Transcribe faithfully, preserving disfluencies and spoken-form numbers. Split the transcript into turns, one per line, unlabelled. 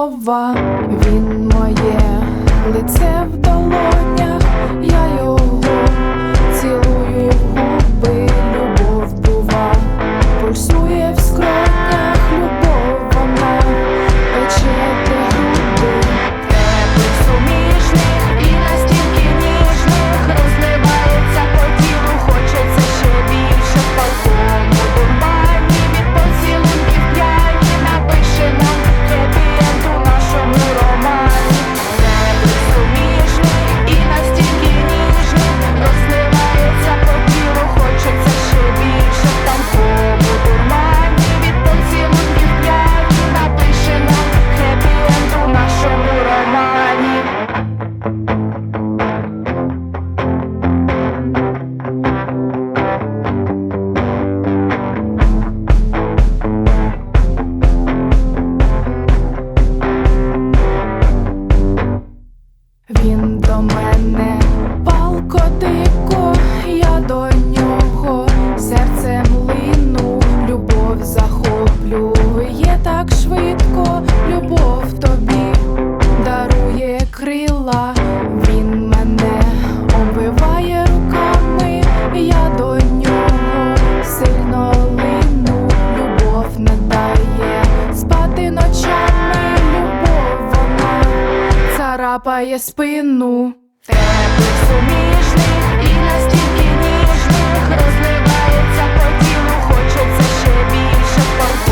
слова. Він моє лице в долонях, я його цілую в губи. Любов бува, пульсує в скронях, любов вона пече до груди.
Теплих, суміжних і настільки ніжних розливається по тілу, хочеться ще більше. В палкому дурмані від поцілунків п'яні напише нам хеппі-енд у нашому романі. Теплих, суміжних і настільки ніжних розливається по тілу, хочеться ще більше. В палкому дурмані від поцілунків п'яні напише нам хеппі-енд у нашому романі.
Він до мене палко дико, я до нього серцем лину. Любов захоплює так швидко, любов тобі дарує крила. Він мене обвиває руками, я до нього сильно лину. Любов не дає спати ночами, любов вона царапає спину.
Теплих, суміжних і настільки ніжних розливається по тілу, хочеться ще більше.